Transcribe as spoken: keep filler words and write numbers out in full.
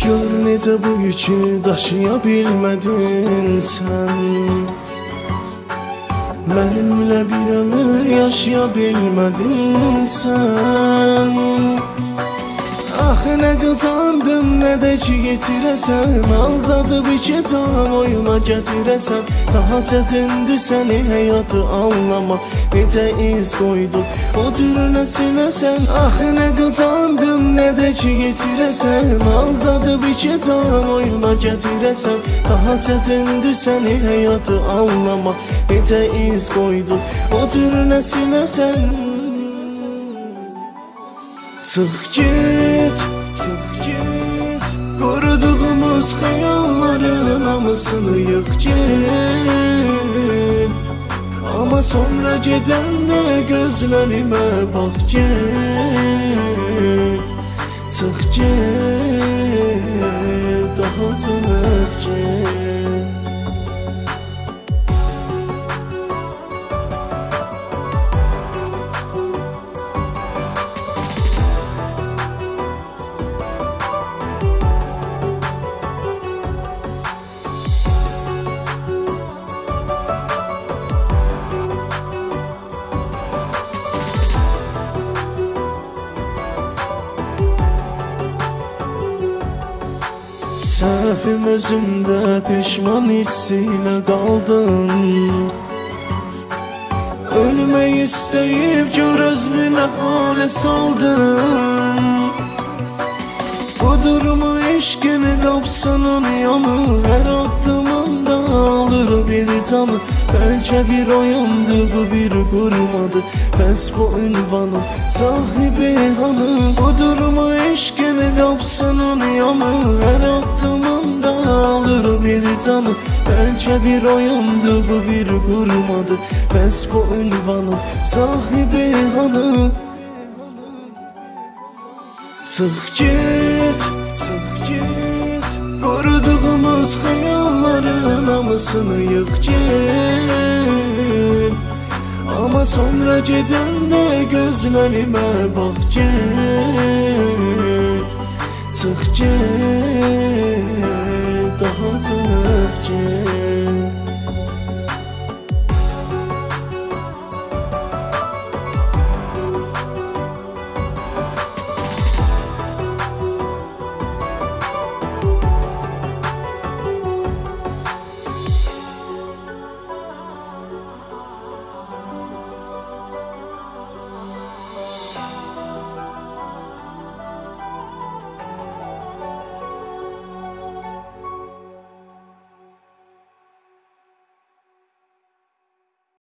Gör necə bu yükü daşıya bilmədin sən. Mənimlə bir ömür yaşaya bilmədin sən. Axı nə qazandım, nə də ki getirəsən. Aldadıb iki can oyuna gətirəsən. Daha çətindir səni həyatı anlamaq. Necə iz qoydub o cürünə siləsən. Axı nə qazandım, nə də ki getirəsən. Aldadıb iki can oyuna gətirəsən. Daha çətindir səni həyatı anlamaq. Necə iz qoydub o cürünə siləsən. Çıx get, çıx get. Qoruduğumuz xəyalların hamısını yıx get. Amma sonra gedəndə gözlərimə bax get. Çıx get, daha çıx get. Səhvim özümdə peşman hissilə qaldım. Ölmək istəyib gör özümü nə halə saldım. Bu durumu eşqin qapsının yanı. Hər addımımda alır bir canı. Bəlkə bir oyundu bu bir qurmadı. Bəs bu ünvanın sahibi hanı? Bu durumu eşqin qapsının yanı. Hər addımımda alır bir canı. Bəlkə bir oyundu bu bir qurmadı. Bəs bu ünvanın sahibi hanı? Çıx get, çıx get. Qoruduğumuz xəyalların hamısını yıx get. Amma sonra gedəndə gözlərimə bax get. Çıx get, daha çıx get.